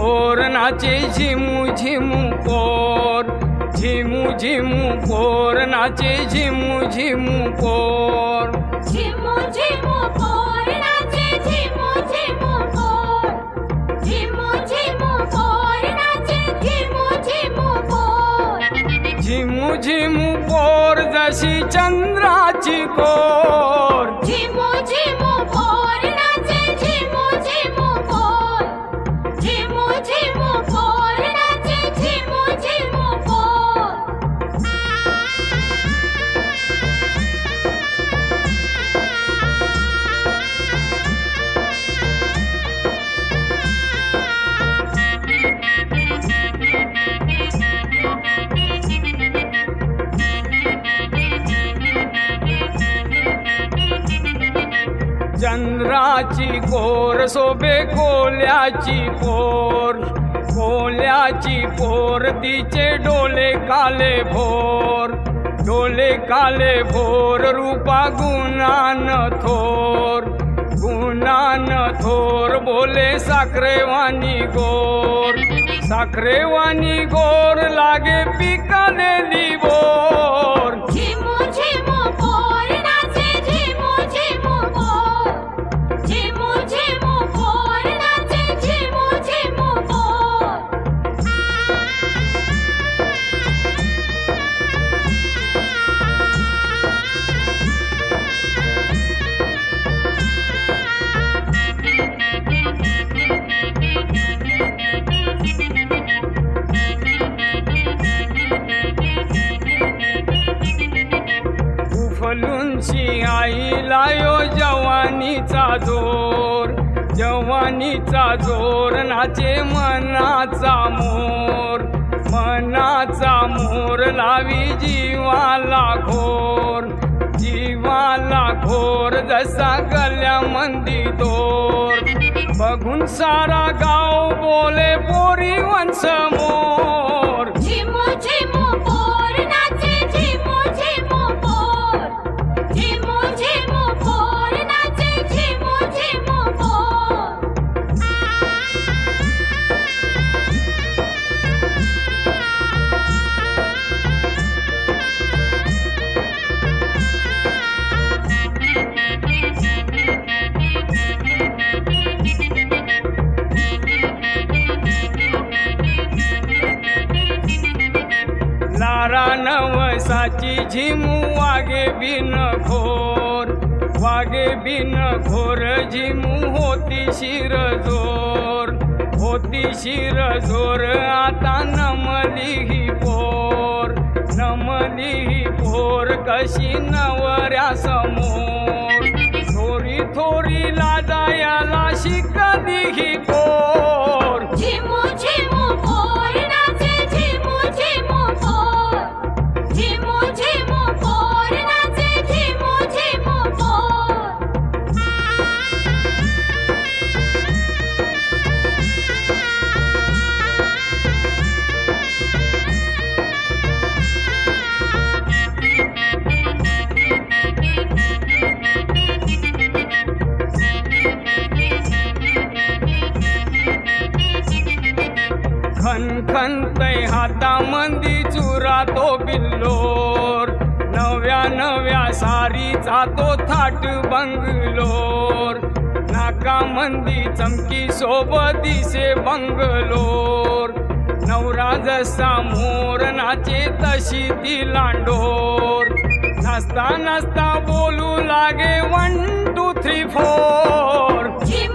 पोर नाचे झिमू झिमू पोर, झिमू झिमू पोर नाचे झिमू झिमू पोर, झिमू झिमू पोर नाचे झिमू झिमू पोर, झिमू झिमू पोर नाचे झिमू झिमू पोर, झिमू झिमू पोर जशी चंद्राची कोर, झिमू झिमू पोर नाचे झिमू झिमू पोर, झिमू झिमू पोर नाचे झिमू झिमू पोर. चंद्राची कोर शोभे कोल्याची पोर, कोल्याची पोर तिचे डोले काले भोर, डोले काले भोर रूपा गुणान थोर, गुणान थोर बोले साखरेवानी गोर, साखरेवानी गोर लागे पिकलेली बोर, झिमू झिमू पोर नाचे झिमू झिमू पोर, झिमू झिमू पोर नाचे झिमू झिमू पोर. उफलूनची आईला यो जवानीचा जोर, जवानीचा जोर नाचे मनाचा मोर, मनाचा मोर लावी जीवाला घोर, जीवाला घोर जसा गल्यामंदी दोर, बघून सारा गाव बोले पोरी वंश मोर, झिमू झिमू पोर नाचे झिमू झिमू पोर, झिमू झिमू पोर नाचे झिमू झिमू पोर. लारा नवसाची झिमू वागे बिन घोर, वागे बिन घोर झिमू होती शिरजोर, होती शिरजोर आता नमली ही पोर, नमली ही पोर कशी नवऱ्या समोर, थोरी थोरी लाजायाला शिकली ही पोर, झिमू झिमू पोर नाचे झिमू झिमू पोर, झिमू झिमू पोर नाचे झिमू झिमू पोर. खनखनतय हातामंदी चुरा तो बिल्लोर, नव्या नव्या सारीचा तो थाट बंगलोर, नाकामंदी चमकी सोबत दिसे बंगलोर, नवरा जसा मोर नाचे तशी ती लांडोर, नाचता नाचता बोलू लागे 1 2 3 4, झिमू